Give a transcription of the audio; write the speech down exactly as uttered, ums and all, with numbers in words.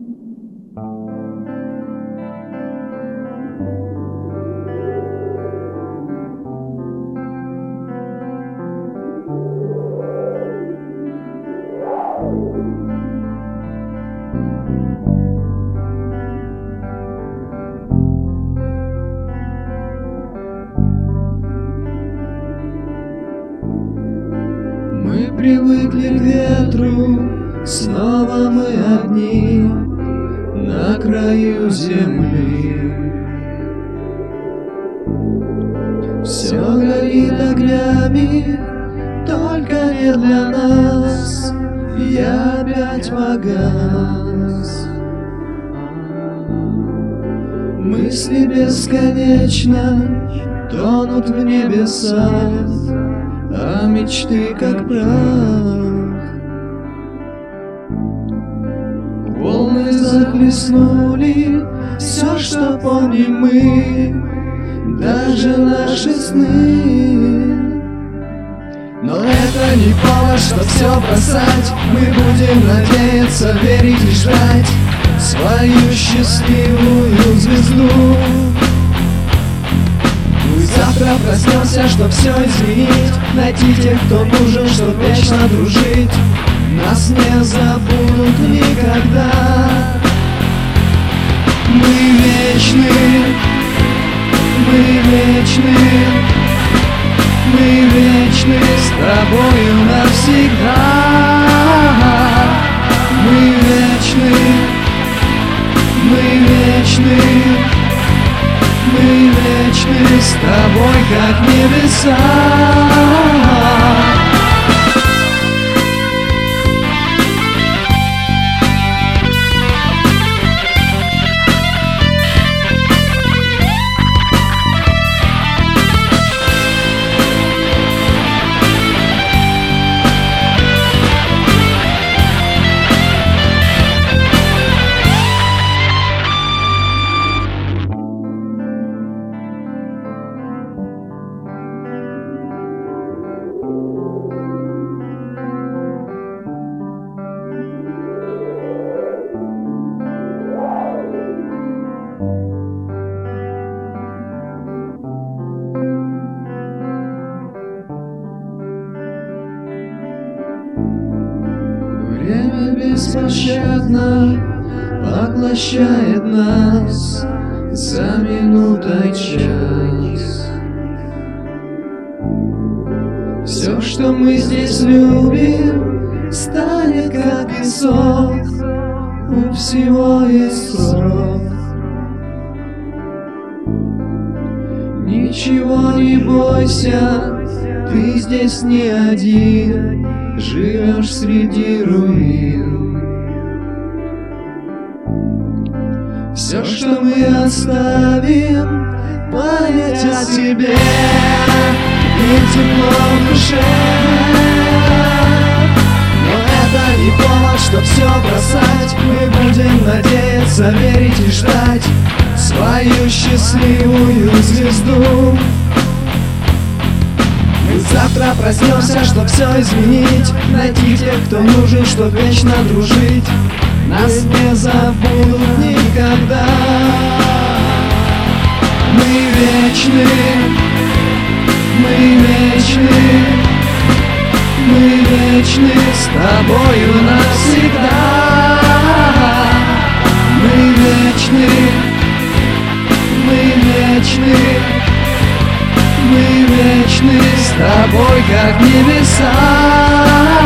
Мы привыкли к ветру, снова мы одни на краю земли. Все горит огнями, только не для нас. Я опять погас. Мысли бесконечно тонут в небесах, а мечты как прах. Волны захлестнули все, что помним мы, даже наши сны. Но это не повод, чтоб все бросать. Мы будем надеяться, верить и ждать свою счастливую звезду. Завтра проснемся, чтоб все изменить, найти тех, кто нужен, чтоб вечно дружить. Нас не забудут никогда. Мы вечны, мы вечны, мы вечны с тобою навсегда. Мы вечны, мы вечны, мы вечны с тобой, как небеса. Время беспощадно поглощает нас за минутой час. Все, что мы здесь любим, станет как песок. У всего есть срок. Ничего не бойся, ты здесь не один, живешь среди руин. Все, что мы оставим, память о тебе и тепло в душе. Но это не повод, чтоб все бросать. Мы будем надеяться, верить и ждать свою счастливую звезду. Мы завтра проснемся, чтоб все изменить, найти тех, кто нужен, чтоб вечно дружить. Нас не забудут никогда. Мы вечны, мы вечны, мы вечны с тобою навсегда. Мы вечны, мы вечны, мы вечны с тобой, как небеса.